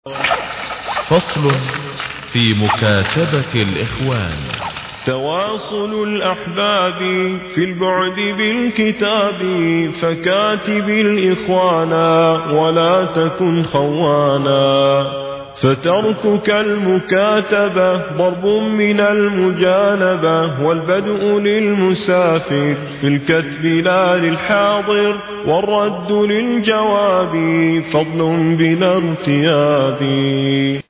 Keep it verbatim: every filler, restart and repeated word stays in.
فصل في مكاتبة الإخوان. تواصل الأحباب في البعد بالكتاب، فكاتب الإخوانا ولا تكن خوانا، فتركك المكاتبة ضرب من المجانبة، والبدء للمسافر في الكتب لا للحاضر، والرد للجواب فضل بلا ارتياب.